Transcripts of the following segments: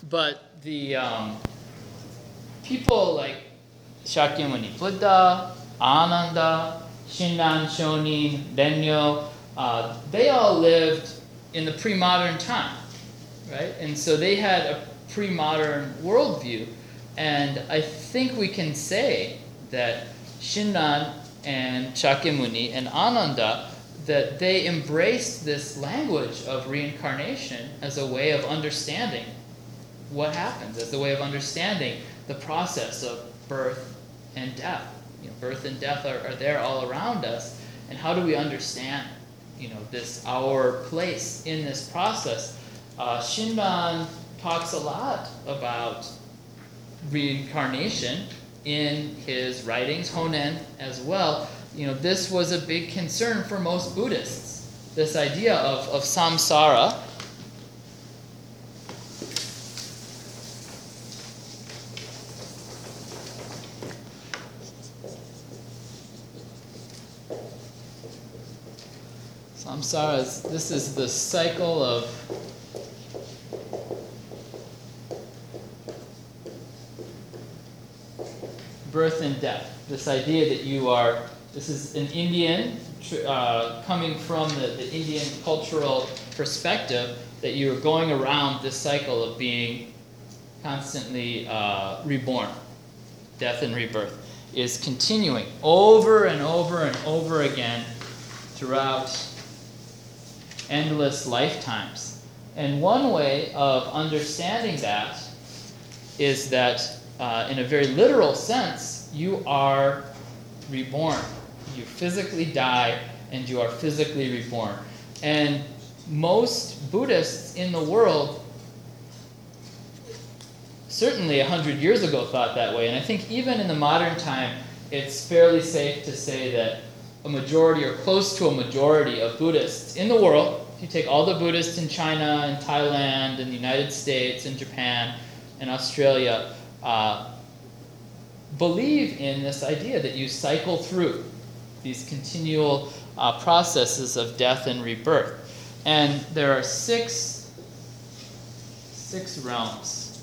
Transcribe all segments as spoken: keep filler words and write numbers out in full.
but the um, people like Shakyamuni Buddha, Ananda, Shinran Shonin, Renyo, uh, they all lived in the pre-modern time, right? And so they had a pre-modern worldview. And I think we can say that Shinran and Shakyamuni and Ananda, that they embraced this language of reincarnation as a way of understanding what happens, as a way of understanding the process of birth and death. You know, birth and death are, are there all around us, and how do we understand, you know, this our place in this process? Uh, Shinran talks a lot about reincarnation in his writings, Honen as well. You know, this was a big concern for most Buddhists, this idea of, of samsara. Samsara is, this is the cycle of birth and death. This idea that you are, this is an Indian, uh, coming from the, the Indian cultural perspective, that you are going around this cycle of being constantly uh, reborn. Death and rebirth is continuing over and over and over again throughout endless lifetimes. And one way of understanding that is that Uh, in a very literal sense, you are reborn. You physically die and you are physically reborn. And most Buddhists in the world, certainly a hundred years ago, thought that way. And I think even in the modern time, it's fairly safe to say that a majority or close to a majority of Buddhists in the world, if you take all the Buddhists in China and Thailand and the United States and Japan and Australia, Uh, believe in this idea that you cycle through these continual uh, processes of death and rebirth. And there are six, six realms.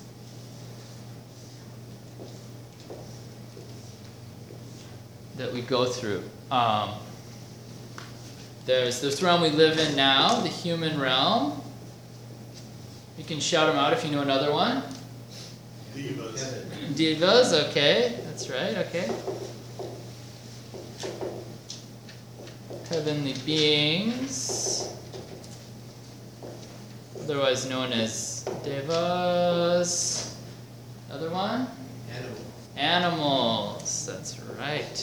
That we go through. Um, there's this realm we live in now, the human realm. You can shout them out if you know another one. Devas. Devas, okay. That's right, okay. Heavenly beings, otherwise known as devas. Other one? Animal. Animals, that's right.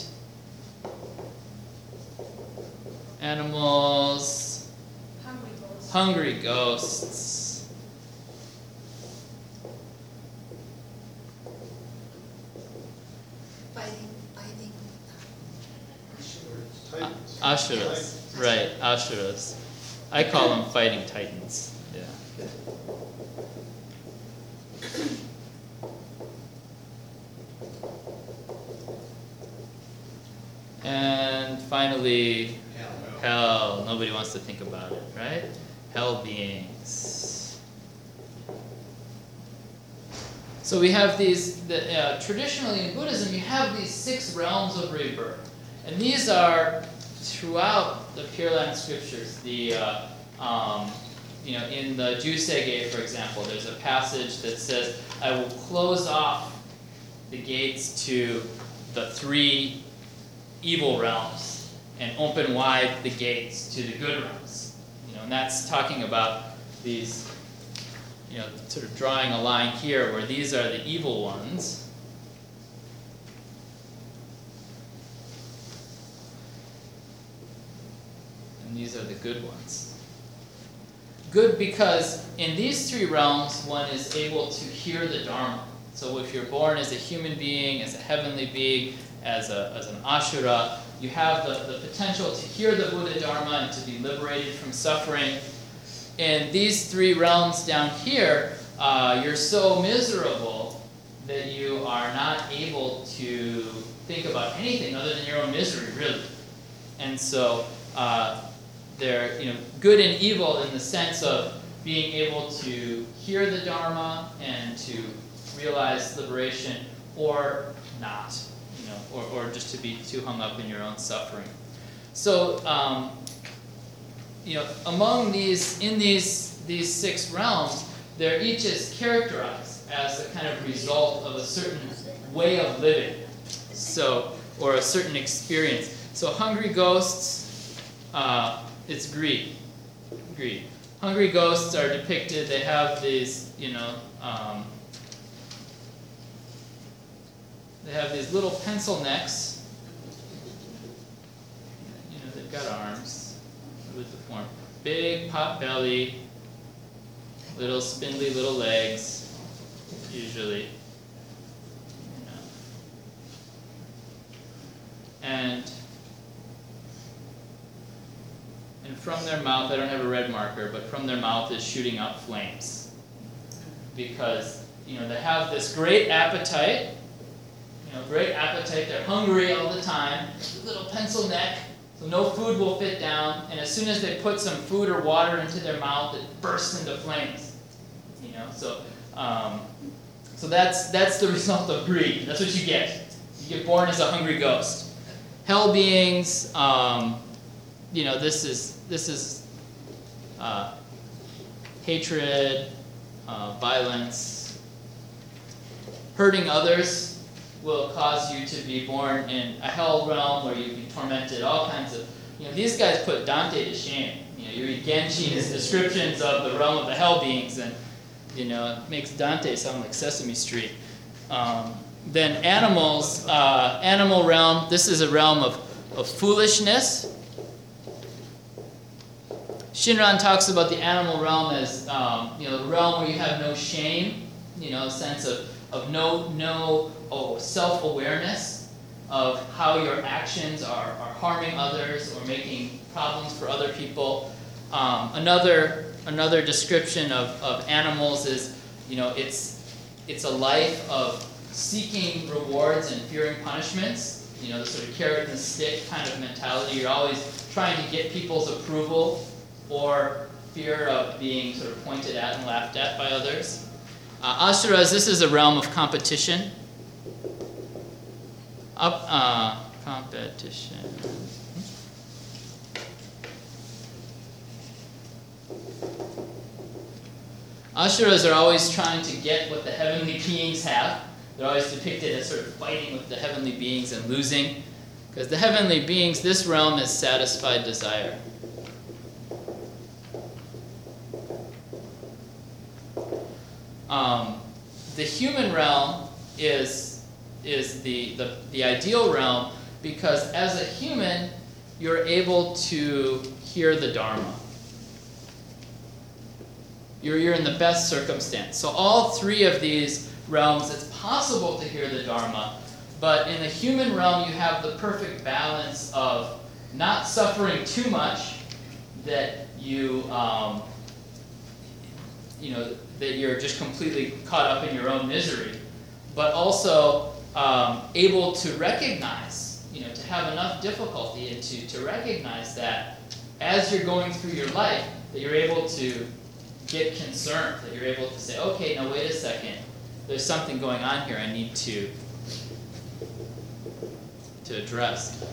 Animals. Hungry ghosts. Hungry ghosts. Titans. Ashuras, right, Ashuras. I call them fighting titans. Yeah. And finally, Hell. hell. Nobody wants to think about it, right? Hell beings. So we have these, the, uh, traditionally in Buddhism, you have these six realms of rebirth. And these are throughout the Pure Land scriptures. The uh, um, you know, in the Jusege, for example, there's a passage that says, "I will close off the gates to the three evil realms and open wide the gates to the good realms." You know, and that's talking about these, you know, sort of drawing a line here where these are the evil ones. These are the good ones. Good because in these three realms, one is able to hear the Dharma. So if you're born as a human being, as a heavenly being, as, a, as an Ashura, you have the, the potential to hear the Buddha Dharma and to be liberated from suffering. In these three realms down here, uh, you're so miserable that you are not able to think about anything other than your own misery, really. And so, uh, they're, you know, good and evil in the sense of being able to hear the Dharma and to realize liberation, or not, you know, or, or just to be too hung up in your own suffering. So, um, you know, among these, in these, these six realms, they're each is characterized as a kind of result of a certain way of living, so, or a certain experience. So hungry ghosts, uh, it's greed, greed. Hungry ghosts are depicted, they have these, you know, um, they have these little pencil necks. You know, they've got arms with the form. Big pot belly, little spindly little legs, usually. You know. And and from their mouth, I don't have a red marker, but from their mouth is shooting out flames. Because, you know, they have this great appetite. You know, great appetite, they're hungry all the time, little pencil neck, so no food will fit down, and as soon as they put some food or water into their mouth, it bursts into flames. You know, so um, so that's that's the result of greed. That's what you get. You get born as a hungry ghost. Hell beings, um, you know, this is this is uh, hatred, uh, violence, hurting others. Will cause you to be born in a hell realm where you'd be tormented, all kinds of, you know, these guys put Dante to shame. You know, you read Genshin's descriptions of the realm of the hell beings, and, you know, it makes Dante sound like Sesame Street. Um, then animals, uh, animal realm, this is a realm of, of foolishness. Shinran talks about the animal realm as, um, you know, the realm where you have no shame, you know, a sense of, of no, no, oh, self-awareness of how your actions are, are harming others or making problems for other people. Um, another another description of, of animals is, you know, it's it's a life of seeking rewards and fearing punishments. You know, the sort of carrot and stick kind of mentality. You're always trying to get people's approval or fear of being sort of pointed at and laughed at by others. Uh, Asuras, this is a realm of competition. Up, uh, competition. Asuras are always trying to get what the heavenly beings have. They're always depicted as sort of fighting with the heavenly beings and losing. Because the heavenly beings, this realm is satisfied desire. Um, the human realm is is the, the, the ideal realm because as a human, you're able to hear the Dharma. You're, you're in the best circumstance. So all three of these realms, it's possible to hear the Dharma, but in the human realm, you have the perfect balance of not suffering too much that you, um, you know, that you're just completely caught up in your own misery, but also um, able to recognize, you know, to have enough difficulty and to, to recognize that as you're going through your life, that you're able to get concerned, that you're able to say, okay, now wait a second, there's something going on here I need to, to address.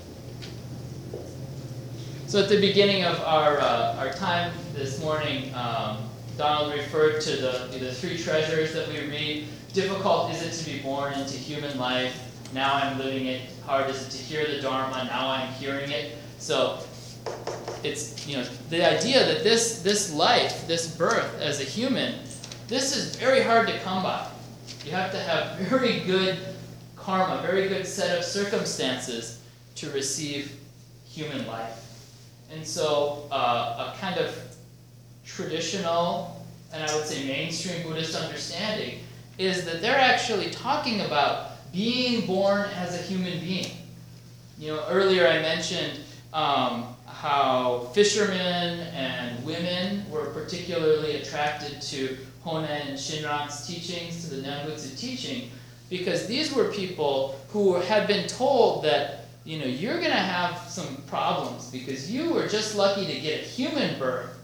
So at the beginning of our, uh, our time this morning, um, Donald referred to the, the three treasures that we read. Difficult is it to be born into human life. Now I'm living it. Hard is it to hear the Dharma. Now I'm hearing it. So it's, you know, the idea that this, this life, this birth as a human, this is very hard to come by. You have to have very good karma, very good set of circumstances to receive human life. And so uh, a kind of traditional, and I would say mainstream Buddhist understanding is that they're actually talking about being born as a human being. You know, earlier I mentioned um, how fishermen and women were particularly attracted to Honen and Shinran's teachings, to the Nembutsu teaching, because these were people who had been told that, you know, you're going to have some problems because you were just lucky to get a human birth,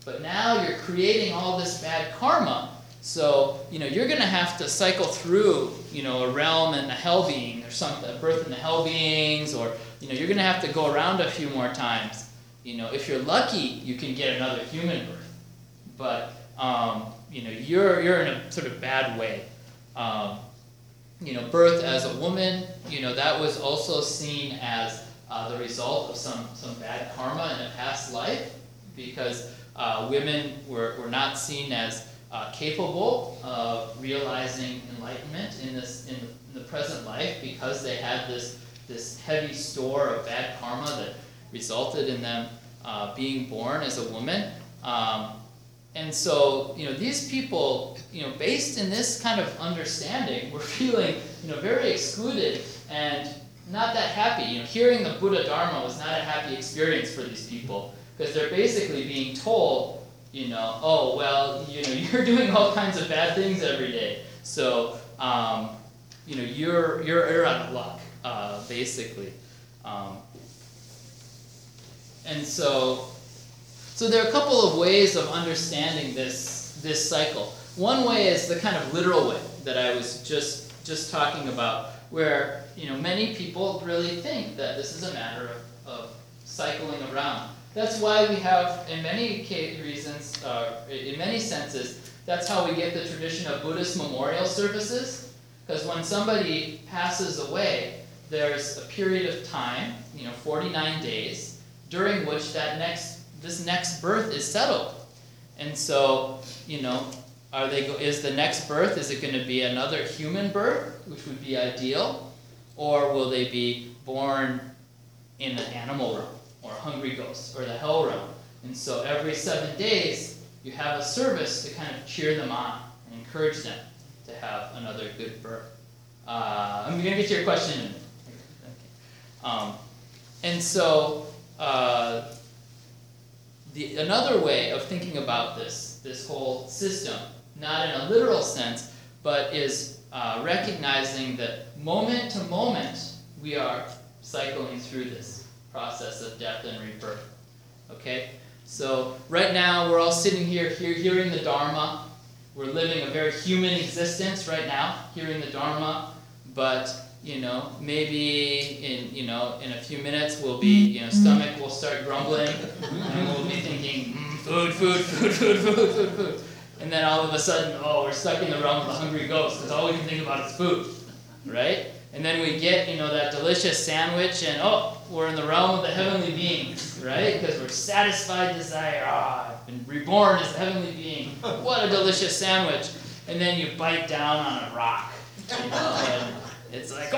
But now you're creating all this bad karma. So, you know, you're going to have to cycle through, you know, a realm and a hell being or something, a birth in the hell beings, or, you know, you're going to have to go around a few more times. You know, if you're lucky, you can get another human birth. But, um, you know, you're, you're in a sort of bad way. Um, you know, birth as a woman, you know, that was also seen as uh, the result of some, some bad karma in a past life, because uh, women were, were not seen as Uh, capable of realizing enlightenment in this in the, in the present life, because they had this this heavy store of bad karma that resulted in them uh, being born as a woman. Um, and so, you know, these people, you know, based in this kind of understanding, were feeling, you know, very excluded and not that happy. You know, hearing the Buddha Dharma was not a happy experience for these people, because they're basically being told, you know, oh, well, you know, you're doing all kinds of bad things every day. So, um, you know, you're, you're, you're out of luck, uh, basically. Um, and so, so there are a couple of ways of understanding this, this cycle. One way is the kind of literal way that I was just, just talking about, where, you know, many people really think that this is a matter of, of cycling around. That's why we have, in many reasons, uh, in many senses, that's how we get the tradition of Buddhist memorial services. Because when somebody passes away, there's a period of time, you know, forty-nine days, during which that next, this next birth is settled. And so, you know, are they? Is the next birth, is it going to be another human birth, which would be ideal, or will they be born in an animal realm, or a hungry ghost, or the hell realm? And so every seven days, you have a service to kind of cheer them on and encourage them to have another good birth. Uh, I'm going to get to your question in a minute. Okay. Um, and so, uh, the, another way of thinking about this, this whole system, not in a literal sense, but is uh, recognizing that moment to moment, we are cycling through this process of death and rebirth. Okay? So right now we're all sitting here, here hearing the Dharma. We're living a very human existence right now, hearing the Dharma, but you know, maybe in you know in a few minutes we'll be, you know, stomach will start grumbling and we'll be thinking, mm, food, food, food, food, food, food, food. And then all of a sudden, oh, we're stuck in the realm of the hungry ghost, because all we can think about is food. Right? And then we get, you know, that delicious sandwich, and oh, we're in the realm of the heavenly beings, right? Because we're satisfied desire. Ah, I've been reborn as a heavenly being. What a delicious sandwich. And then you bite down on a rock. You know, and it's like,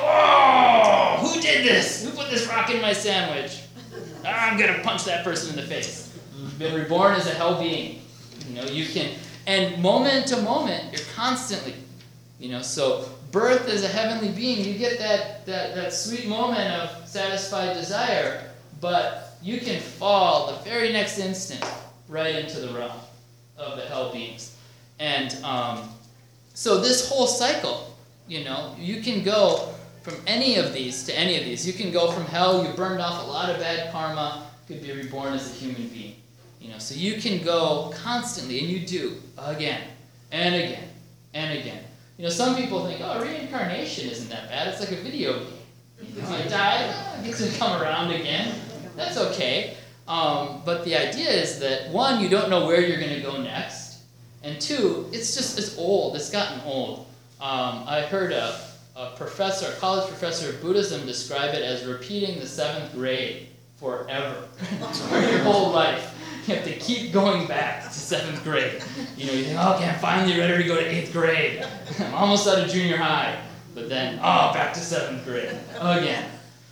oh, who did this? Who put this rock in my sandwich? Ah, I'm going to punch that person in the face. You've been reborn as a hell being. You know, you can, and moment to moment, you're constantly, you know, so birth as a heavenly being, you get that, that, that sweet moment of satisfied desire, but you can fall the very next instant right into the realm of the hell beings. And um, so this whole cycle, you know, you can go from any of these to any of these. You can go from hell, you burned off a lot of bad karma, could be reborn as a human being. You know, so you can go constantly, and you do, again, and again, and again. You know, some people think, oh, reincarnation isn't that bad. It's like a video game. You might die, oh, it gets to come around again. That's okay. Um, but the idea is that, one, you don't know where you're going to go next. And two, it's just, it's old. It's gotten old. Um, I heard a, a professor, a college professor of Buddhism describe it as repeating the seventh grade forever. For your whole life. You have to keep going back to seventh grade. You know, you think, oh, okay, I'm finally ready to go to eighth grade. I'm almost out of junior high. But then, oh, back to seventh grade again.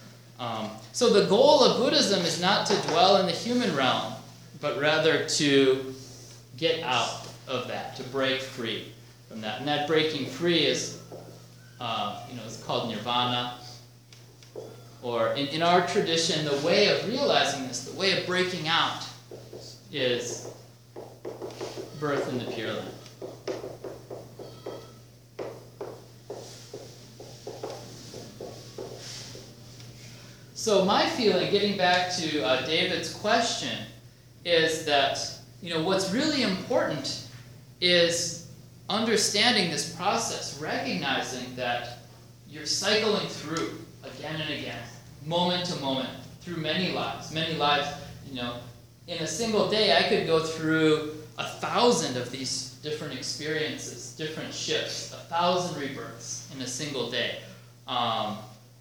Um, so the goal of Buddhism is not to dwell in the human realm, but rather to get out of that, to break free from that. And that breaking free is, uh, you know, it's called nirvana. Or in, in our tradition, the way of realizing this, the way of breaking out, is birth in the Pure Land. So my feeling, getting back to uh, David's question, is that, you you know, what's really important is understanding this process, recognizing that you're cycling through again and again, moment to moment, through many lives, many lives, you know, in a single day I could go through a thousand of these different experiences, different shifts, a thousand rebirths in a single day. Um,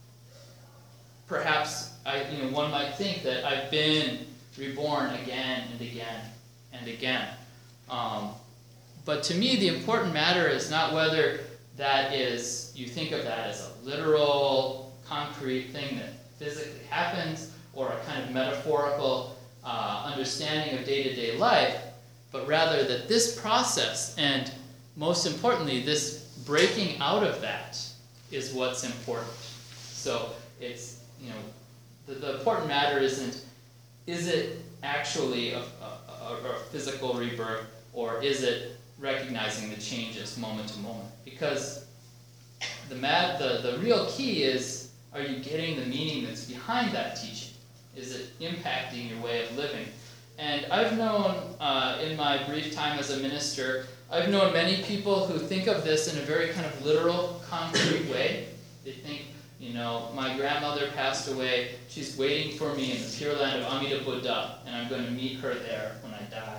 perhaps I, you know, one might think that I've been reborn again and again and again. Um, but to me, the important matter is not whether that is, you think of that as a literal, concrete thing that physically happens, or a kind of metaphorical uh, understanding of day-to-day life, but rather that this process, and most importantly, this breaking out of that, is what's important. So it's, you know, the, the important matter isn't, is it actually a, a, a, a physical rebirth, or is it recognizing the changes moment to moment? Because the, mad, the, the real key is, are you getting the meaning that's behind that teaching? Is it impacting your way of living? And I've known, uh, in my brief time as a minister, I've known many people who think of this in a very kind of literal, concrete way. They think, you know, my grandmother passed away, she's waiting for me in the Pure Land of Amida Buddha, and I'm going to meet her there when I die.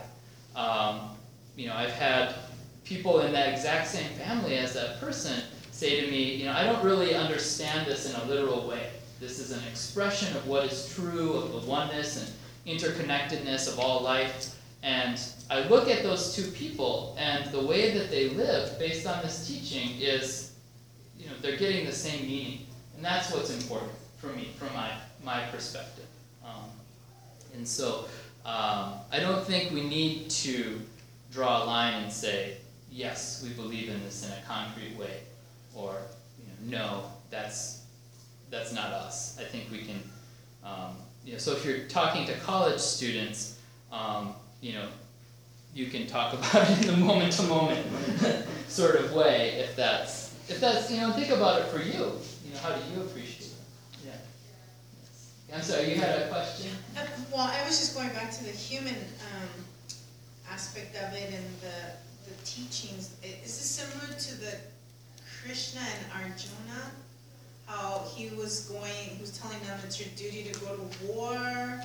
Um, you know, I've had people in that exact same family as that person say to me, you know, I don't really understand this in a literal way. This is an expression of what is true, of the oneness and interconnectedness of all life. And I look at those two people, and the way that they live based on this teaching is, you know, they're getting the same meaning. And that's what's important for me, from my, my perspective. Um, and so um, I don't think we need to draw a line and say, yes, we believe in this in a concrete way, or, you know, no, that's that's not us. I think we can, um, you know, so if you're talking to college students, um, you know, you can talk about it in a moment-to-moment sort of way, if that's, if that's, you know, think about it for you. You know, how do you appreciate it? Yeah. Yes. I'm sorry, you had a question? Uh, well, I was just going back to the human um, aspect of it and the, the teachings. Is this similar to the Krishna and Arjuna? How he was going, he was telling them it's your duty to go to war.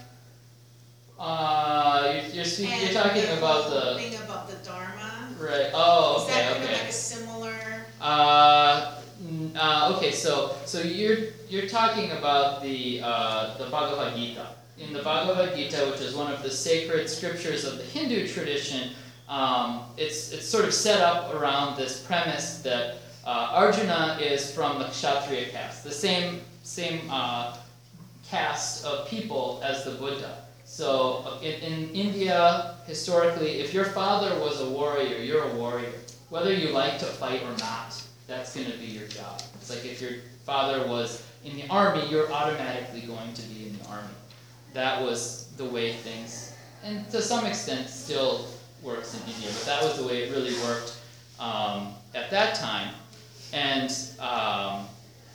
Uh, you're, you're, speaking, you're talking the about whole the... thing about the Dharma. Right, oh, Is okay, that kind okay. of like a similar... Uh, n- uh, okay, so so you're you're talking about the uh, the Bhagavad Gita. In the Bhagavad Gita, which is one of the sacred scriptures of the Hindu tradition, um, it's it's sort of set up around this premise that uh, Arjuna is from the Kshatriya caste, the same same uh, caste of people as the Buddha. So uh, in, in India, historically, if your father was a warrior, you're a warrior. Whether you like to fight or not, that's going to be your job. It's like if your father was in the army, you're automatically going to be in the army. That was the way things, and to some extent still works in India, but that was the way it really worked um, at that time. And um,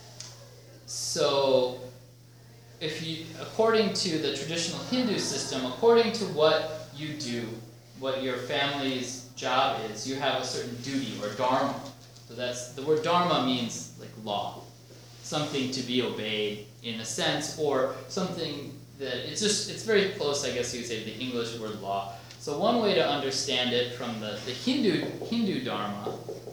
so, if you, according to the traditional Hindu system, according to what you do, what your family's job is, you have a certain duty or dharma. So that's, the word dharma means like law, something to be obeyed in a sense, or something that, it's just, it's very close, I guess you would say, to the English word law. So one way to understand it from the, the Hindu, Hindu dharma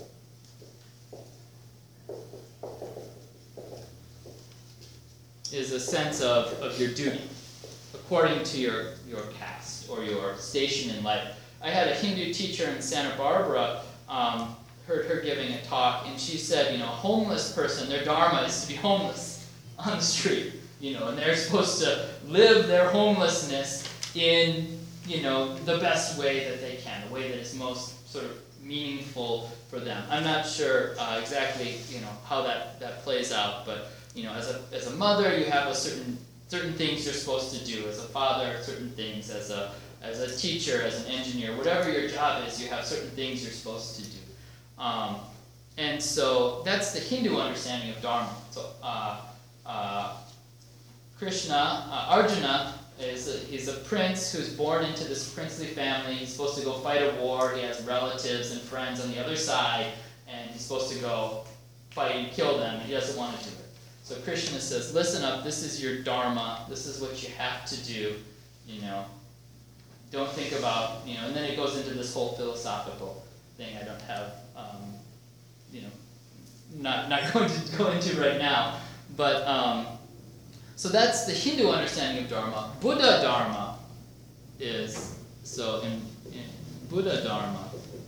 is a sense of, of your duty, according to your, your caste or your station in life. I had a Hindu teacher in Santa Barbara, um, heard her giving a talk, and she said, you know, a homeless person, their dharma is to be homeless on the street, you know, and they're supposed to live their homelessness in, you know, the best way that they can, the way that is most sort of meaningful for them. I'm not sure uh, exactly, you know, how that, that plays out, but, you know, as a, as a mother, you have a certain, certain things you're supposed to do. As a father, certain things. As a, as a teacher, as an engineer, whatever your job is, you have certain things you're supposed to do. Um, and so that's the Hindu understanding of dharma. So uh, uh, Krishna, uh, Arjuna is a, he's a prince who's born into this princely family. He's supposed to go fight a war. He has relatives and friends on the other side, and he's supposed to go fight and kill them, and he doesn't want to do it. So Krishna says, listen up, this is your dharma, this is what you have to do, you know. Don't think about, you know, and then it goes into this whole philosophical thing I don't have, um, you know, not, not going to go into right now. But, um, so that's the Hindu understanding of dharma. Buddha dharma is, so in, in Buddha dharma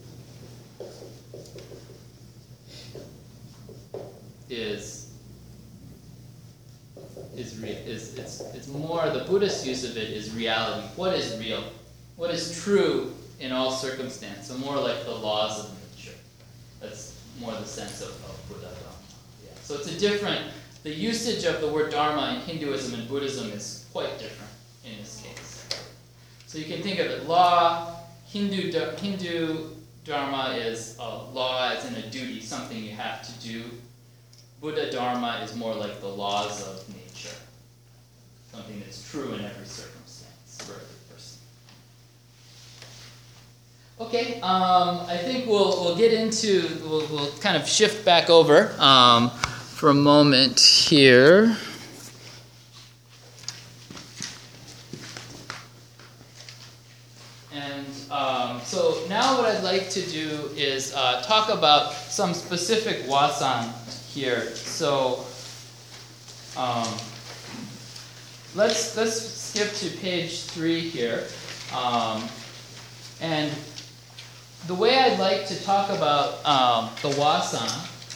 is, is, re, is it's, it's more, the Buddhist use of it is reality. What is real? What is true in all circumstance? So more like the laws of nature. That's more the sense of, of Buddha dharma. Yeah. So it's a different, the usage of the word dharma in Hinduism and Buddhism is quite different in this case. So you can think of it, law, Hindu, Hindu dharma is a law as in a duty, something you have to do. Buddha dharma is more like the laws of nature, something that's true in every circumstance for every person. Okay, um, I think we'll we'll get into we'll, we'll kind of shift back over um, for a moment here. And um, so now what I'd like to do is uh, talk about some specific wasan here. So um, let's let's skip to page three here, um, and the way I'd like to talk about um, the wasan.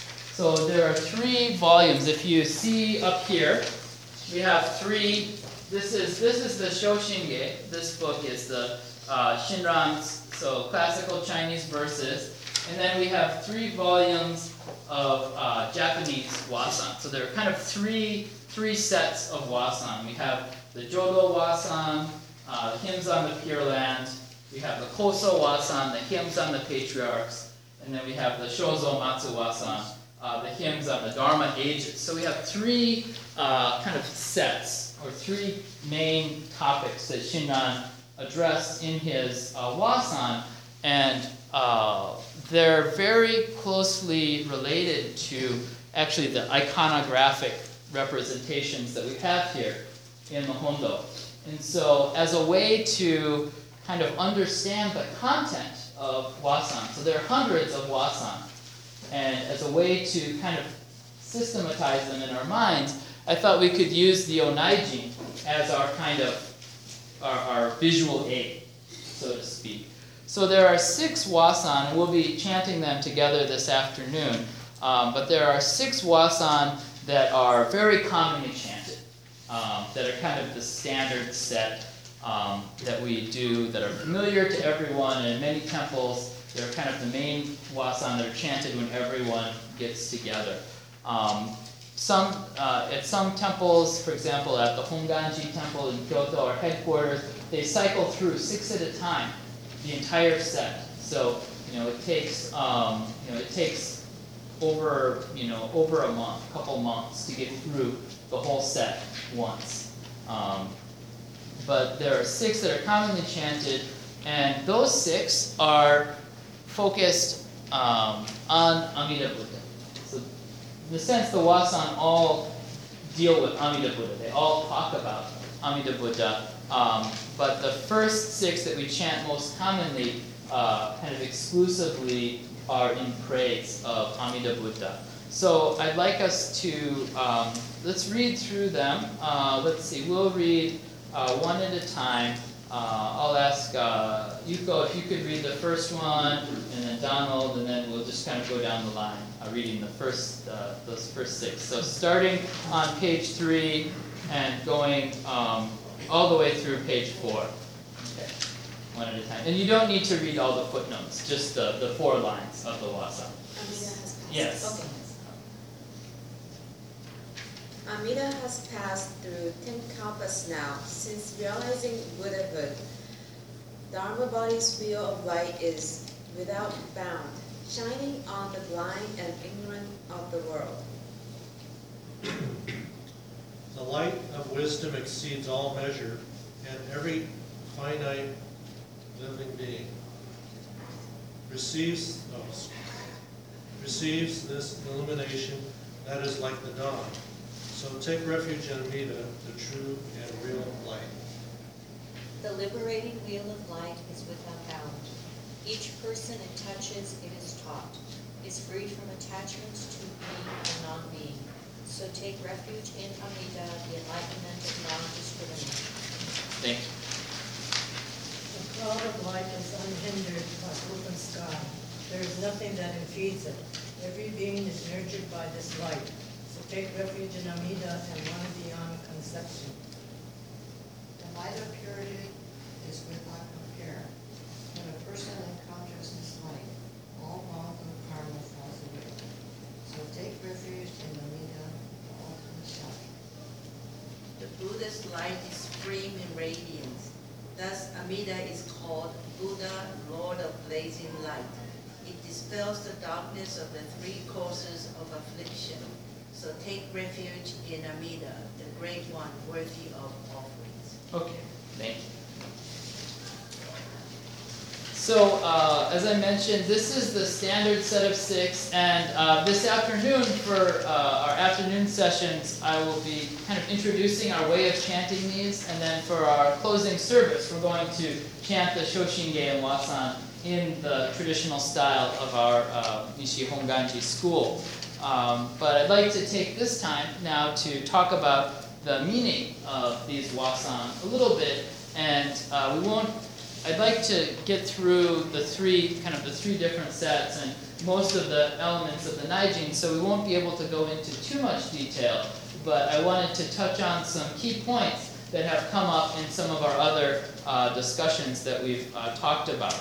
So there are three volumes. If you see up here, we have three. This is this is the Shoshinge. This book is the uh, Shinran's, so classical Chinese verses, and then we have three volumes of uh, Japanese wasan. So there are kind of three three sets of wasan. We have the Jodo wasan, uh, the hymns on the Pure Land. We have the Koso wasan, the hymns on the patriarchs, and then we have the Shozo Matsu wasan, uh, the hymns on the Dharma ages. So we have three uh, kind of sets, or three main topics that Shinran addressed in his uh, wasan, and uh, they're very closely related to actually the iconographic representations that we have here in the Hondo. And so as a way to kind of understand the content of wasan, so there are hundreds of wasan, and as a way to kind of systematize them in our minds, I thought we could use the Onaijin as our kind of our, our visual aid, so to speak. So there are six wasan, and we'll be chanting them together this afternoon. Um, but there are six wasan that are very commonly chanted, um, that are kind of the standard set um, that we do, that are familiar to everyone. And in many temples, they're kind of the main wasan that are chanted when everyone gets together. Um, some uh, at some temples, for example, at the Honganji Temple in Kyoto, our headquarters, they cycle through six at a time, the entire set. So you know it takes um, you know it takes over you know over a month, a couple months to get through the whole set once. Um, but there are six that are commonly chanted, and those six are focused um, on Amida Buddha. So in a sense, the wasan all deal with Amida Buddha. They all talk about Amida Buddha. Um, but the first six that we chant most commonly, uh, kind of exclusively, are in praise of Amida Buddha. So I'd like us to, um, let's read through them. Uh, let's see, we'll read uh, one at a time. Uh, I'll ask uh, Yuko if you could read the first one, and then Donald, and then we'll just kind of go down the line, uh, reading the first, uh, those first six. So starting on page three and going um, all the way through page four. Okay, one at a time. And you don't need to read all the footnotes, just the, the four lines of the wasan. Amida has passed. Yes. Okay. Amida has passed through ten kalpas now, since realizing Buddhahood. Dharma body's wheel of light is without bound, shining on the blind and ignorant of the world. The light of wisdom exceeds all measure, and every finite living being receives, oh, receives this illumination that is like the dawn. So take refuge in Amida, the true and real light. The liberating wheel of light is without bound. Each person it touches, it is taught, is freed from attachments to being and non-being. So take refuge in Amida, the enlightenment of non-discrimination. Thank you. The cloud of light is unhindered by open sky. There is nothing that impedes it. Every being is nurtured by this light. So take refuge in Amida and one beyond conception. The light of purity is without compare. When a person encounters this light, all wrong and karma falls away. So take refuge in Amida, the ultimate shelter. The Buddha's light is supreme in radiance. Thus, Amida is called Buddha, Lord of blazing light. It dispels the darkness of the three causes of affliction. So take refuge in Amida, the great one worthy of offerings. Okay, thank you. So, uh, as I mentioned, this is the standard set of six, and uh, this afternoon for uh, our afternoon sessions, I will be kind of introducing our way of chanting these, and then for our closing service, we're going to chant the Shoshinge and Wasan in the traditional style of our uh, Nishi Honganji school. Um, but I'd like to take this time now to talk about the meaning of these Wasan a little bit, and uh, we won't I'd like to get through the three, kind of the three different sets and most of the elements of the Naijin, so we won't be able to go into too much detail, but I wanted to touch on some key points that have come up in some of our other uh, discussions that we've uh, talked about.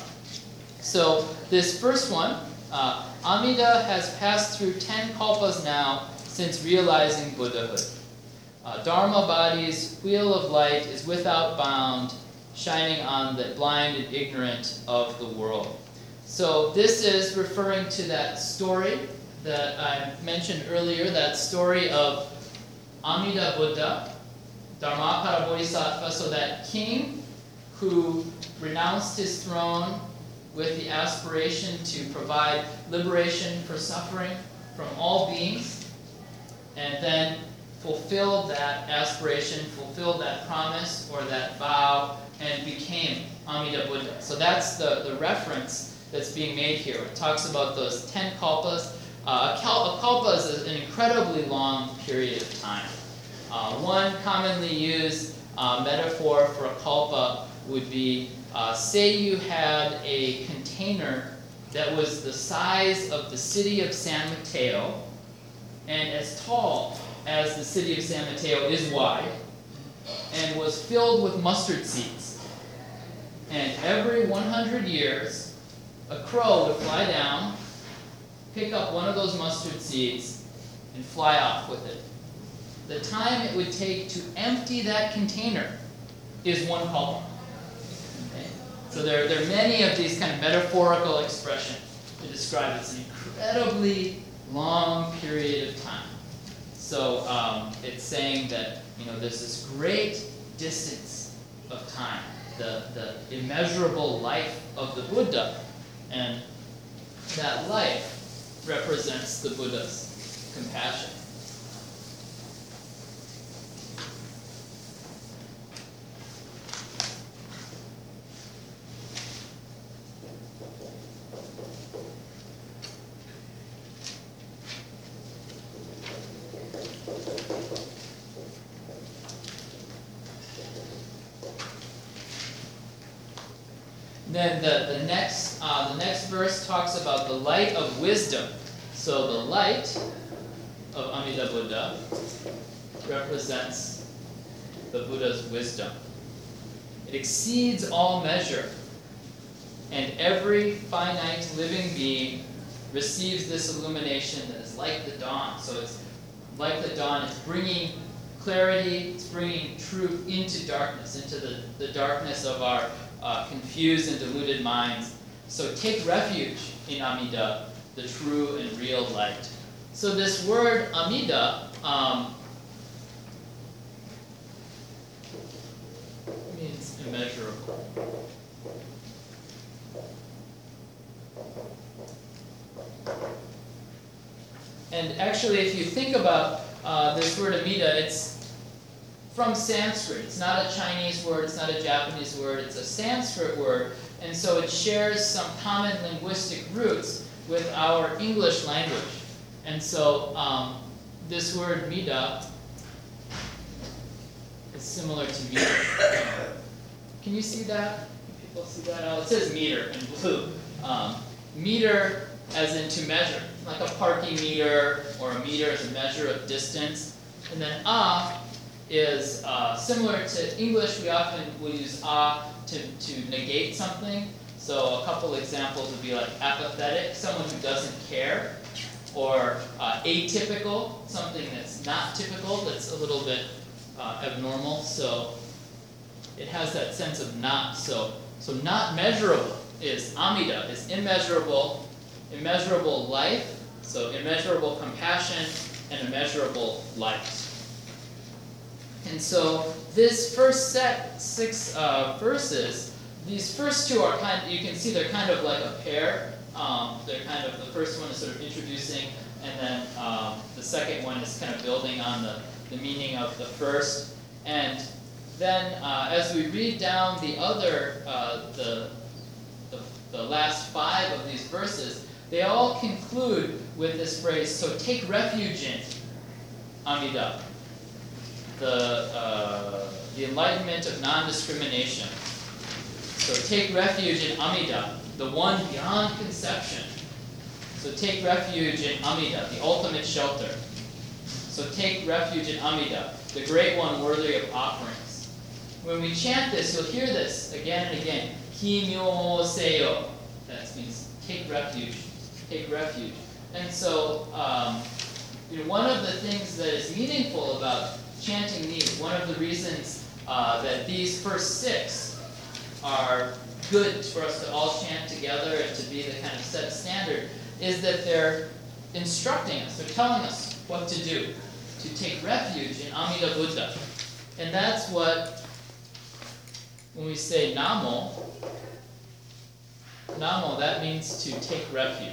So this first one, uh, Amida has passed through ten kalpas now since realizing Buddhahood. Uh, Dharma body's wheel of light is without bound, shining on the blind and ignorant of the world. So this is referring to that story that I mentioned earlier, that story of Amida Buddha, Dharmapara Bodhisattva, so that king who renounced his throne with the aspiration to provide liberation for suffering from all beings, and then fulfilled that aspiration, fulfilled that promise or that vow, and became Amida Buddha. So that's the, the reference that's being made here. It talks about those ten kalpas. Uh, a, kal- a kalpa is an incredibly long period of time. Uh, one commonly used uh, metaphor for a kalpa would be, uh, say you had a container that was the size of the city of San Mateo and as tall as the city of San Mateo is wide, and was filled with mustard seeds. And every one hundred years, a crow would fly down, pick up one of those mustard seeds, and fly off with it. The time it would take to empty that container is one kalpa. Okay? So there, there are many of these kind of metaphorical expressions to describe it. It's an incredibly long period of time. So um, it's saying that, you know, there's this great distance of time, the, the immeasurable life of the Buddha, and that life represents the Buddha's compassion. Then the, the next uh, the next verse talks about the light of wisdom. So the light of Amida Buddha represents the Buddha's wisdom. It exceeds all measure, and every finite living being receives this illumination that is like the dawn. So it's like the dawn. It's bringing clarity. It's bringing truth into darkness, into the, the darkness of our Uh, confused and deluded minds. So take refuge in Amida, the true and real light. So this word Amida, um, let me immeasurable. And actually, if you think about uh, this word Amida, it's from Sanskrit. It's not a Chinese word, it's not a Japanese word, it's a Sanskrit word. And so it shares some common linguistic roots with our English language. And so um, this word Mida is similar to meter. Can you see that? Can people see that? Oh, it says meter in blue. Um, meter as in to measure, like a parking meter or a meter as a measure of distance. And then ah is uh, similar to English. We often will use ah to, to negate something. So a couple examples would be like apathetic, someone who doesn't care, or uh, atypical, something that's not typical, that's a little bit uh, abnormal. So it has that sense of not. So, so not measurable is Amida, is immeasurable, immeasurable life, so immeasurable compassion and immeasurable light. And so this first set, six uh, verses, these first two are kind, you can see they're kind of like a pair. Um, they're kind of, the first one is sort of introducing, and then um, the second one is kind of building on the, the meaning of the first. And then uh, as we read down the other, uh, the, the, the last five of these verses, they all conclude with this phrase, so take refuge in Amida, the, uh, the enlightenment of non-discrimination. So take refuge in Amida, the one beyond conception. So take refuge in Amida, the ultimate shelter. So take refuge in Amida, the great one worthy of offerings. When we chant this, you'll hear this again and again. Kimyo seyo. That means take refuge. Take refuge. And so, um, you know, one of the things that is meaningful about chanting these, one of the reasons uh, that these first six are good for us to all chant together and to be the kind of set standard, is that they're instructing us, they're telling us what to do, to take refuge in Amida Buddha. And that's what, when we say Namo, Namo, that means to take refuge.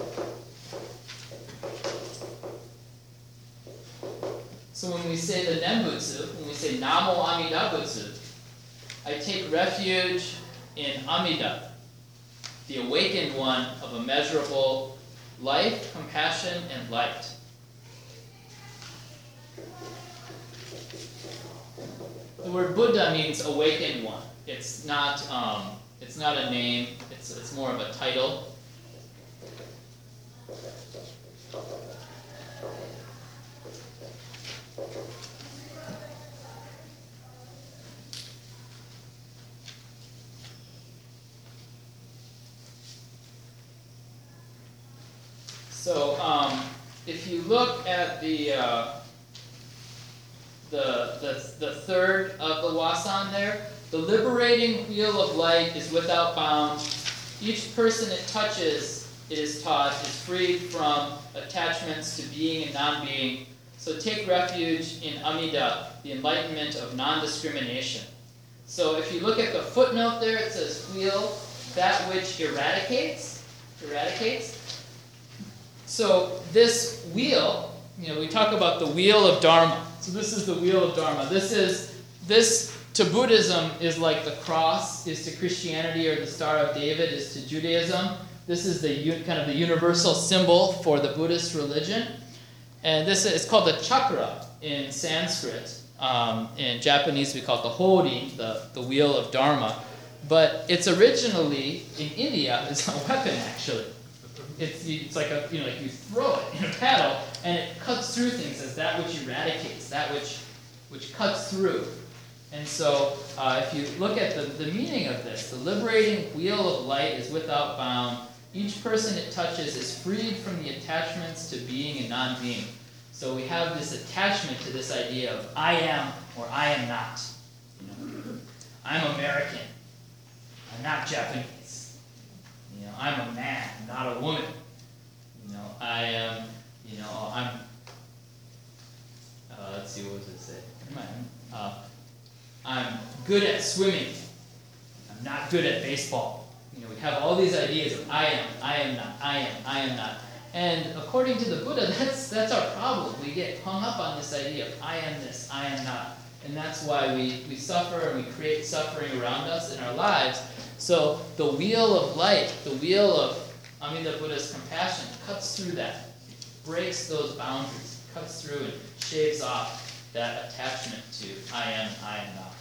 So when we say the Nembutsu, when we say Namo Amida Butsu, I take refuge in Amida, the awakened one of immeasurable life, compassion, and light. The word Buddha means awakened one. It's not, um, it's not a name, it's, it's more of a title. So um, if you look at the, uh, the, the, the third of the Wasan there, the liberating wheel of light is without bound. Each person it touches, it is taught, is freed from attachments to being and non-being. So take refuge in Amida, the enlightenment of non-discrimination. So if you look at the footnote there, it says wheel, that which eradicates, eradicates. So this wheel, you know, we talk about the wheel of Dharma. So this is the wheel of Dharma. This is, this to Buddhism is like the cross is to Christianity, or the Star of David is to Judaism. This is the kind of the universal symbol for the Buddhist religion. And this is called the chakra in Sanskrit. Um, in Japanese we call it the hori, the, the wheel of Dharma. But it's originally, in India, it's a weapon actually. It's, it's like a, you know, like you throw it in a paddle, and it cuts through things as that which eradicates, that which, which cuts through. And so, uh, if you look at the, the meaning of this, the liberating wheel of light is without bound. Each person it touches is freed from the attachments to being and non-being. So we have this attachment to this idea of I am or I am not. You know, I'm American. I'm not Japanese. You know, I'm a man, not a woman. You know, I am, you know, I'm, uh, let's see, what does it say? Uh, I'm good at swimming. not good at baseball. You know, we have all these ideas of I am, I am not, I am, I am not. And according to the Buddha, that's that's our problem. We get hung up on this idea of I am this, I am not. And that's why we, we suffer and we create suffering around us in our lives. So the wheel of light, the wheel of Amida Buddha's compassion cuts through that, breaks those boundaries, cuts through and shaves off that attachment to I am, I am not.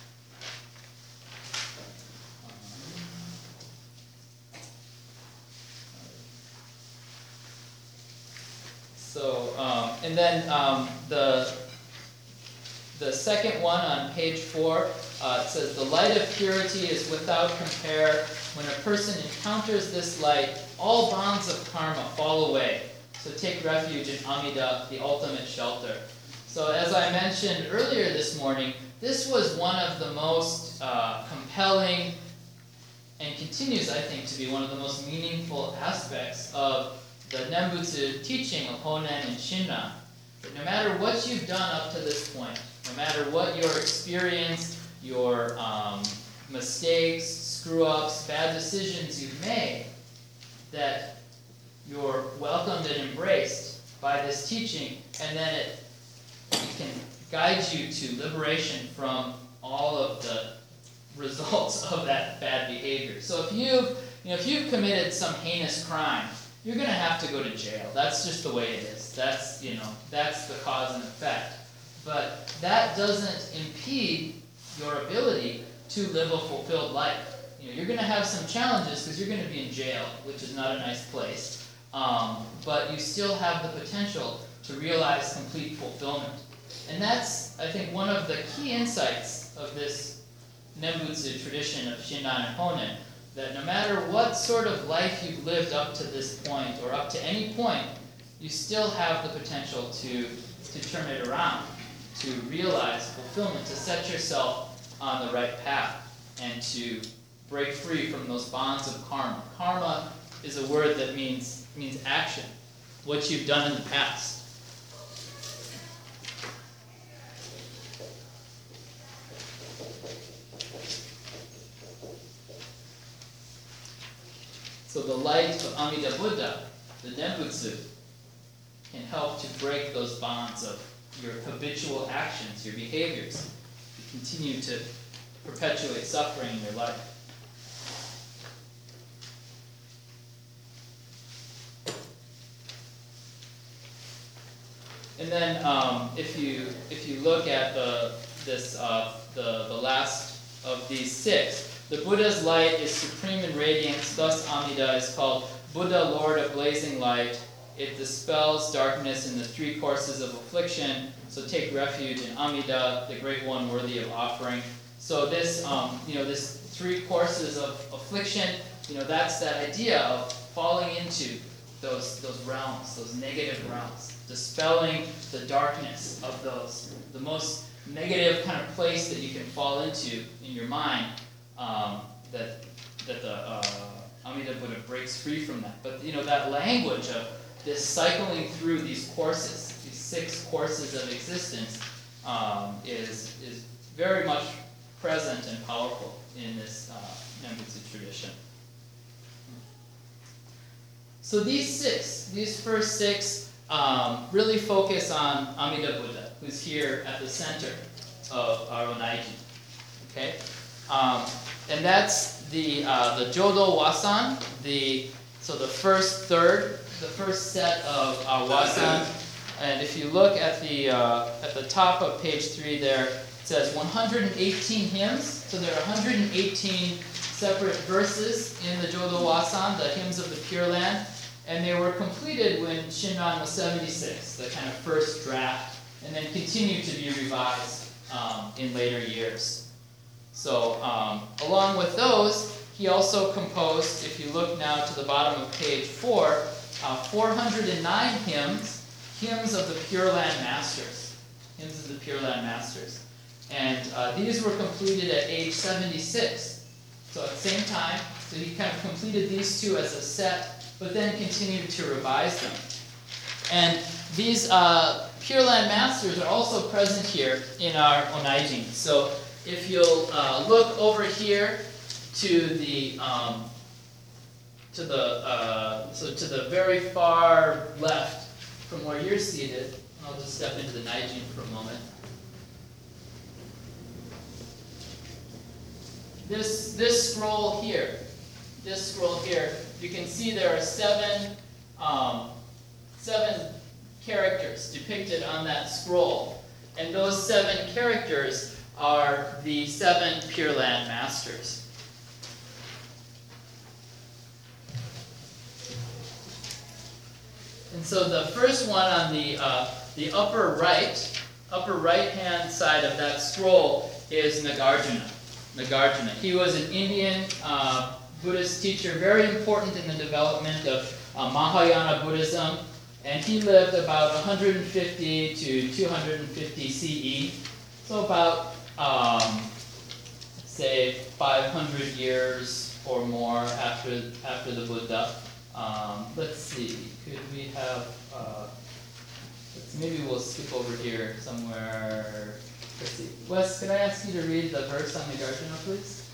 So, um, and then um, the the second one on page four, uh, it says, the light of purity is without compare. When a person encounters this light, all bonds of karma fall away. So take refuge in Amida, the ultimate shelter. So as I mentioned earlier this morning, this was one of the most uh, compelling and continues, I think, to be one of the most meaningful aspects of the Nembutsu teaching of Honen and Shinran. That no matter what you've done up to this point, no matter what your experience, your um, mistakes, screw-ups, bad decisions you've made, that you're welcomed and embraced by this teaching, and then it, it can guide you to liberation from all of the results of that bad behavior. So if you've, you know, if you've committed some heinous crime, you're going to have to go to jail. That's just the way it is. That's, you know, that's the cause and effect. But that doesn't impede your ability to live a fulfilled life. You know, you're going to have some challenges because you're going to be in jail, which is not a nice place. Um, but you still have the potential to realize complete fulfillment. And that's, I think, one of the key insights of this Nembutsu tradition of Shinran and Honen, that no matter what sort of life you've lived up to this point, or up to any point, you still have the potential to, to turn it around, to realize fulfillment, to set yourself on the right path, and to break free from those bonds of karma. Karma is a word that means, means action, what you've done in the past. So the light of Amida Buddha, the Nembutsu, can help to break those bonds of your habitual actions, your behaviors, to continue to perpetuate suffering in your life. And then, um, if you if you look at the this uh, the the last of these six. The Buddha's light is supreme in radiance, thus Amida is called Buddha, Lord of blazing light. It dispels darkness in the three courses of affliction, so take refuge in Amida, the great one worthy of offering. So this, um, you know, this three courses of affliction, you know, that's that idea of falling into those, those realms, those negative realms, dispelling the darkness of those, the most negative kind of place that you can fall into in your mind. Um, that that the uh, Amida Buddha breaks free from that. But you know, that language of this cycling through these courses, these six courses of existence, um, is is very much present and powerful in this uh, Nembutsu tradition. So these six, these first six, um, really focus on Amida Buddha, who's here at the center of our Onaiji. Okay. Um, and that's the uh, the Jodo Wasan, the so the first third, the first set of uh, Wasan. And if you look at the uh, at the top of page three, there it says one hundred eighteen hymns. So there are one hundred eighteen separate verses in the Jodo Wasan, the hymns of the Pure Land, and they were completed when Shinran was seventy-six, the kind of first draft, and then continued to be revised um, in later years. So, um, along with those, he also composed, if you look now to the bottom of page four, uh, four hundred nine hymns, hymns of the Pure Land Masters. Hymns of the Pure Land Masters. And uh, these were completed at age seventy-six. So at the same time, so he kind of completed these two as a set, but then continued to revise them. And these uh, Pure Land Masters are also present here in our Onaijin. So if you'll uh, look over here to the um, to the uh, so to the very far left from where you're seated. I'll just step into the Naijin for a moment. This this scroll here, this scroll here, you can see there are seven um, seven characters depicted on that scroll, and those seven characters are the seven Pure Land Masters. And so the first one on the uh, the upper right, upper right hand side of that scroll is Nagarjuna. Nagarjuna. He was an Indian uh, Buddhist teacher, very important in the development of uh, Mahayana Buddhism, and he lived about one hundred fifty to two hundred fifty C E, so about um, say five hundred years or more after after the Buddha. Um, let's see, could we have, uh, let's, maybe we'll skip over here somewhere. Let's see. Wes, could I ask you to read the verse on Nagarjuna, please?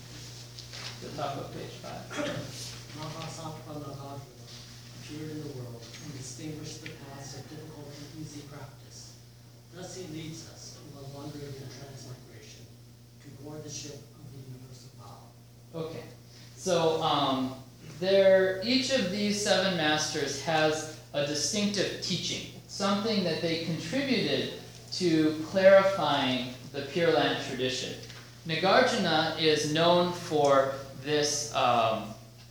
The top of page five. Mahasattva Nagarjuna appeared in the world and distinguished the paths of difficult and easy practice. Thus he leads us in the wandering and transmigration to board the ship of the universal power. Okay. So, um, there, each of these seven masters has a distinctive teaching, something that they contributed to clarifying the Pure Land tradition. Nagarjuna is known for this um,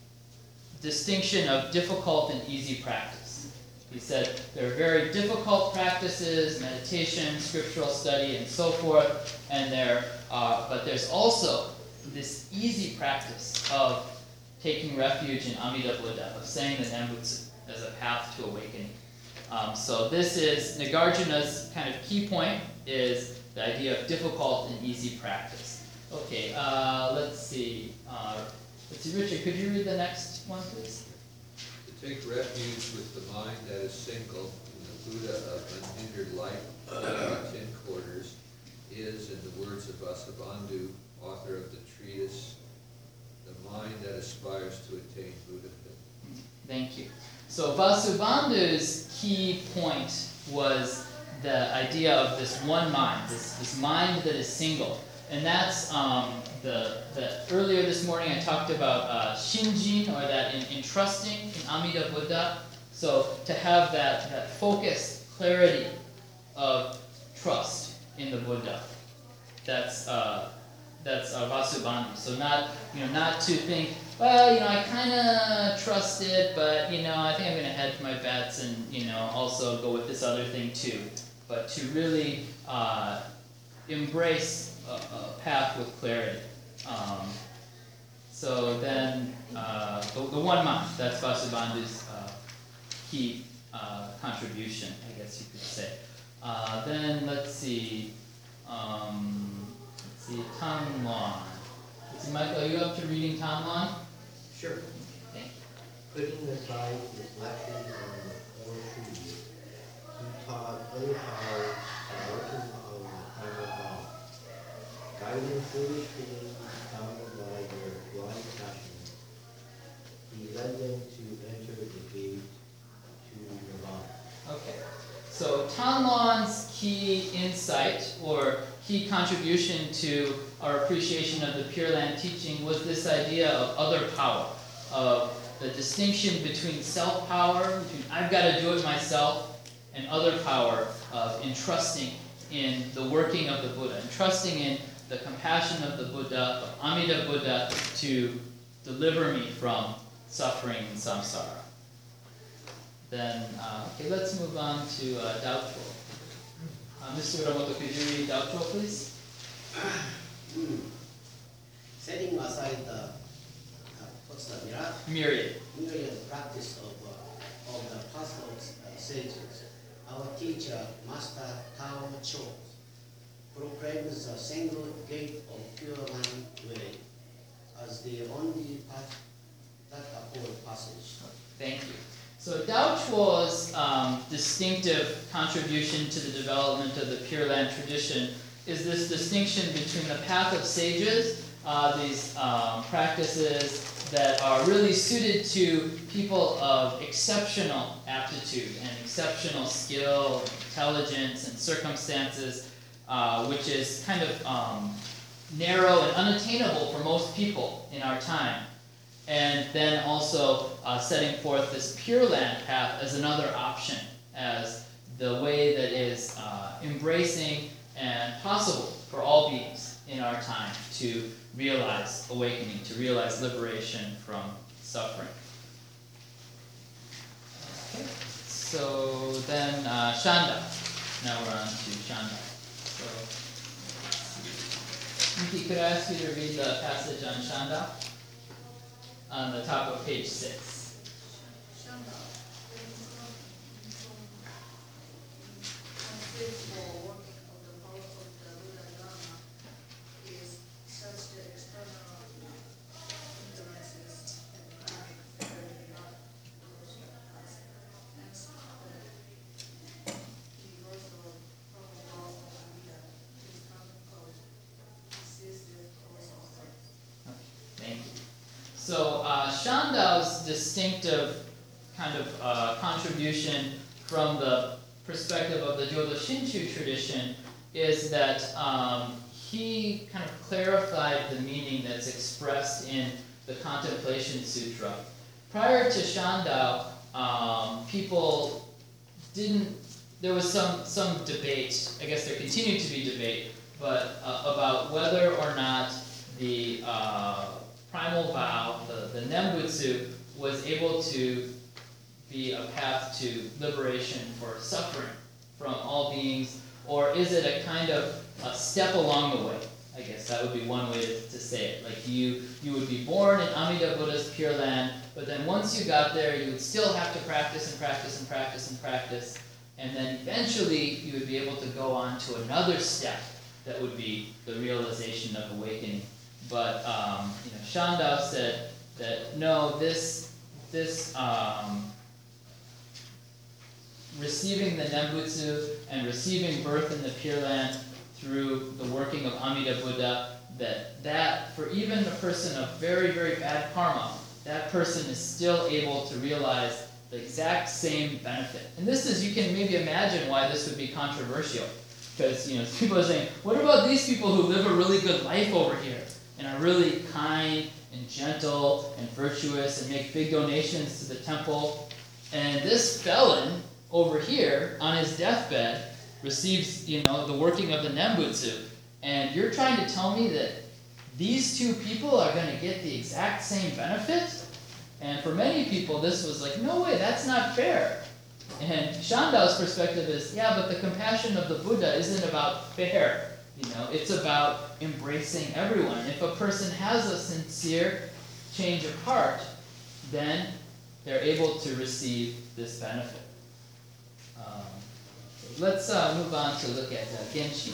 distinction of difficult and easy practice. He said there are very difficult practices, meditation, scriptural study, and so forth, and there, uh, but there's also this easy practice of taking refuge in Amida Buddha, of saying the Nembutsu as a path to awakening. Um, so this is Nagarjuna's kind of key point, is the idea of difficult and easy practice. Okay, uh, let's see. Uh, let's see, Richard, could you read the next one, please? To take refuge with the mind that is single in the Buddha of unhindered life about ten quarters is, in the words of Vasubandhu, author of the treatise, the mind that aspires to attain Buddhahood. Thank you. So Vasubandhu's key point was the idea of this one mind, this, this mind that is single. And that's um, the, the, earlier this morning I talked about uh, Shinjin, or that in, in trusting in Amida Buddha. So to have that, that focused clarity of trust in the Buddha. That's uh, that's uh, Vasubandhu. So not, you know, not to think, well, you know, I kind of trust it, but, you know, I think I'm going to hedge my bets and, you know, also go with this other thing too. But to really uh, embrace a, a path with clarity. Um, so then, uh, the, the one mind, that's Vasubandhu's uh, key uh, contribution, I guess you could say. Uh, then, let's see, um, let's see, Tanmon. Let's see, Michael, are you up to reading Tanmon? Sure. Thank you. Putting aside reflections on the four trees, he taught other powers the working of the primal law, guiding foolish beings bounded by their blind passions. He led them to enter the gate to Nirvana. Okay. So Tanmon's key insight, or key contribution to our appreciation of the Pure Land teaching, was this idea of other power, of the distinction between self-power, between I've got to do it myself, and other power of entrusting in the working of the Buddha, entrusting in the compassion of the Buddha, of Amida Buddha, to deliver me from suffering and samsara. Then, uh, okay, let's move on to uh, Daochuo. Uh, Mister Uramoto, could you read Daochuo, please? Mm. Setting aside the, uh, what's the myriad, Myriad. myriad practice of, uh, of the past uh, sages, our teacher, Master Tao Cho, proclaims the single gate of Pure Land way as the only path that affords passage. Thank you. So Daochuo's um, distinctive contribution to the development of the Pure Land tradition is this distinction between the path of sages uh, these um, practices that are really suited to people of exceptional aptitude and exceptional skill, intelligence, and circumstances, uh, which is kind of um, narrow and unattainable for most people in our time. And then also uh, setting forth this Pure Land path as another option, as the way that is uh, embracing and possible for all beings in our time to realize awakening, to realize liberation from suffering. Okay, so then uh, Shanda. Now we're on to Shanda. So, Miki, could I ask you to read the passage on Shanda on the top of page six? So uh, Shandao's distinctive kind of uh, contribution from the perspective of the Jodo Shinshu tradition is that um, he kind of clarified the meaning that's expressed in the Contemplation Sutra. Prior to Shandao, um, people didn't, there was some, some debate, I guess there continued to be debate, but uh, about whether or not the uh, primal vow, the, the Nembutsu, was able to be a path to liberation for suffering from all beings, or is it a kind of a step along the way? I guess that would be one way to, to say it. Like you, you would be born in Amida Buddha's Pure Land, but then once you got there, you would still have to practice and practice and practice and practice, and then eventually you would be able to go on to another step that would be the realization of awakening. But um, you know, Shandao said that no, this this um, receiving the Nembutsu and receiving birth in the Pure Land through the working of Amida Buddha, that that for even a person of very very bad karma, that person is still able to realize the exact same benefit. And this is, you can maybe imagine why this would be controversial, because you know people are saying, what about these people who live a really good life over here and are really kind and gentle and virtuous and make big donations to the temple, and this felon over here on his deathbed receives, you know, the working of the Nembutsu, and you're trying to tell me that these two people are going to get the exact same benefit? And for many people, this was like, no way, that's not fair. And Shandao's perspective is, yeah, but the compassion of the Buddha isn't about fair. You know, it's about embracing everyone. If a person has a sincere change of heart, then they're able to receive this benefit. Um, let's uh, move on to look at uh, Genshin.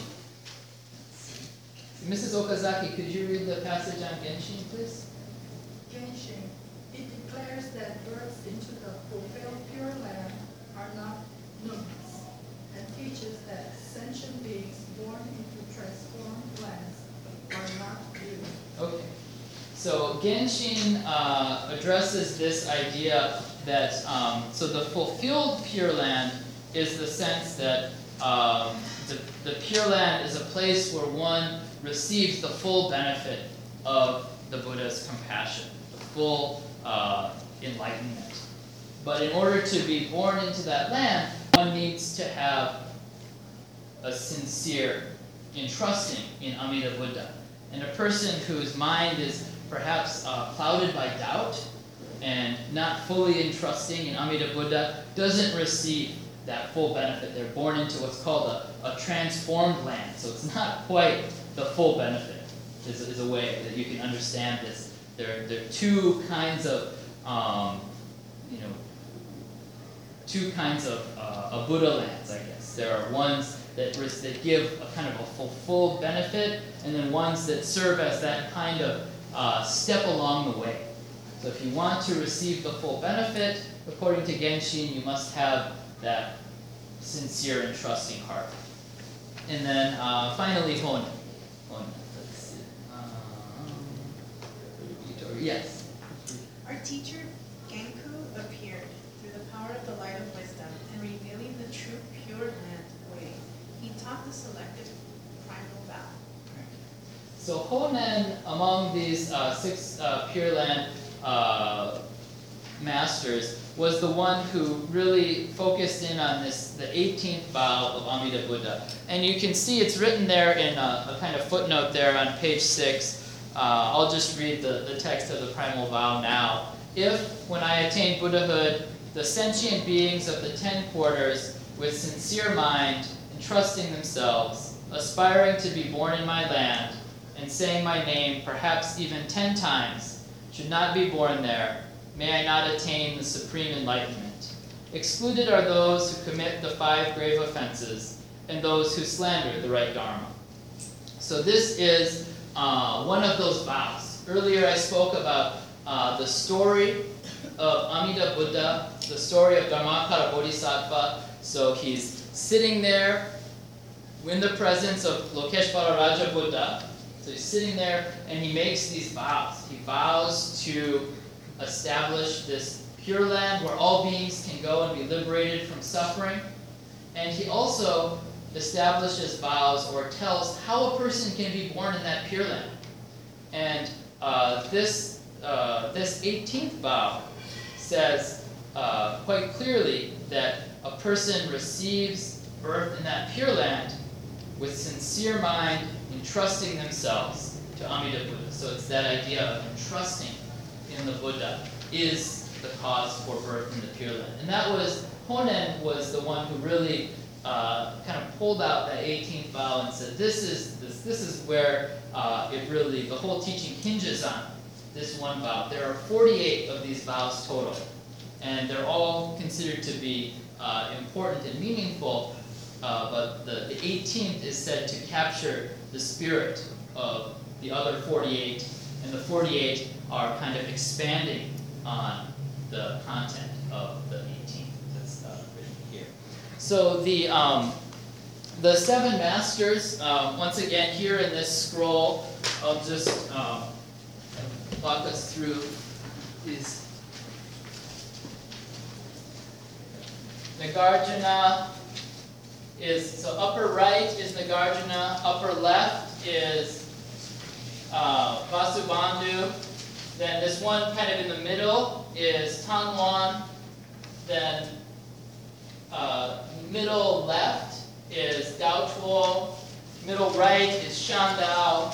Missus Okazaki, could you read the passage on Genshin, please? Genshin. It declares that births into the fulfilled Pure Land are not numerous, and teaches that sentient beings born into transformed lands are not due. Okay. So Genshin uh, addresses this idea that, um, so the fulfilled Pure Land is the sense that um, the, the Pure Land is a place where one receives the full benefit of the Buddha's compassion, the full uh, enlightenment. But in order to be born into that land, one needs to have a sincere entrusting in Amida Buddha. And a person whose mind is perhaps uh, clouded by doubt and not fully entrusting in Amida Buddha doesn't receive that full benefit. They're born into what's called a, a transformed land. So it's not quite the full benefit, is, is a way that you can understand this. There, there are two kinds of, um, you know, two kinds of, uh, of Buddha lands, I guess. There are ones that, that give a kind of a full, full benefit, and then ones that serve as that kind of uh, step along the way. So if you want to receive the full benefit, according to Genshin, you must have that sincere and trusting heart. And then uh, finally, Honen. Honen. Let's see. Um, Yes. Our teacher, Genku, appeared through the power of the light of wisdom and revealing the true Pure Land way. He taught the selected primal vow. So Honen, among these uh, six uh, Pure Land uh, masters, was the one who really focused in on this, the eighteenth vow of Amida Buddha. And you can see it's written there in a, a kind of footnote there on page six. Uh, I'll just read the, the text of the primal vow now. If, when I attain Buddhahood, the sentient beings of the ten quarters, with sincere mind, entrusting themselves, aspiring to be born in my land, and saying my name perhaps even ten times, should not be born there, may I not attain the supreme enlightenment. Excluded are those who commit the five grave offenses, and those who slander the right Dharma. So this is uh, one of those vows. Earlier I spoke about uh, the story of Amida Buddha, the story of Dharmakara Bodhisattva. So he's sitting there in the presence of Lokeshvara Raja Buddha. So he's sitting there and he makes these vows. He vows to establish this pure land where all beings can go and be liberated from suffering. And he also establishes vows or tells how a person can be born in that pure land. And uh, this, uh, this eighteenth vow says uh, quite clearly that a person receives birth in that pure land with sincere mind, entrusting themselves to Amida Buddha. So it's that idea of entrusting in the Buddha is the cause for birth in the Pure Land. And that was, Honen was the one who really uh, kind of pulled out that eighteenth vow and said, this is, this, this is where uh, it really, the whole teaching hinges on this one vow. There are forty-eight of these vows total, and they're all considered to be uh, important and meaningful, uh, but the, the eighteenth is said to capture the spirit of the other forty-eight, and the forty-eight are kind of expanding on the content of the eighteenth that's uh, written here. So the, um, the seven masters, um, once again here in this scroll, I'll just um, walk us through these. Nagarjuna is, so upper right is Nagarjuna, upper left is uh, Vasubandhu. Then this one kind of in the middle is Tangwan. Then uh, middle left is Dao Tuo. Middle right is Shandao.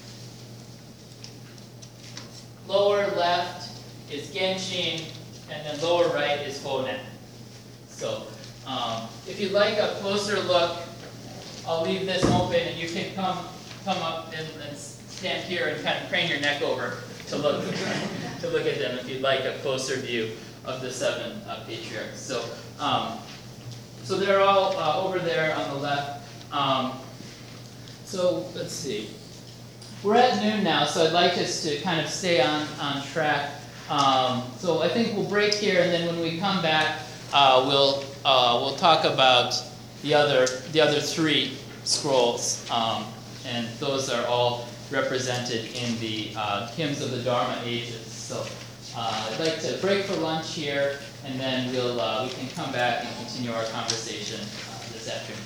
Lower left is Genshin. And then lower right is Honen. So um, if you'd like a closer look, I'll leave this open and you can come come up and, and stand here and kind of crane your neck over to look to look at them if you'd like a closer view of the seven uh, patriarchs. So um, so they're all uh, over there on the left. Um, so let's see. We're at noon now, so I'd like us to kind of stay on on track. Um, so I think we'll break here, and then when we come back, uh, we'll uh, we'll talk about the other the other three scrolls, um, and those are all represented in the uh, hymns of the Dharma ages. So uh, I'd like to break for lunch here, and then we'll uh, we can come back and continue our conversation uh, this afternoon.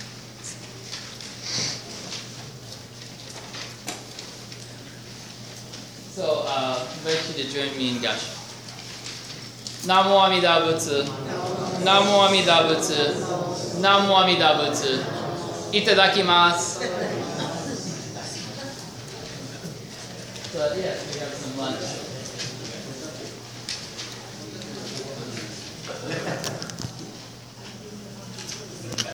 So uh, I invite you to join me in Gashi. Namo Amida Butsu. Namo Amida Butsu. Namo Amida Butsu. Itadakimasu. So yes, we have some lunch.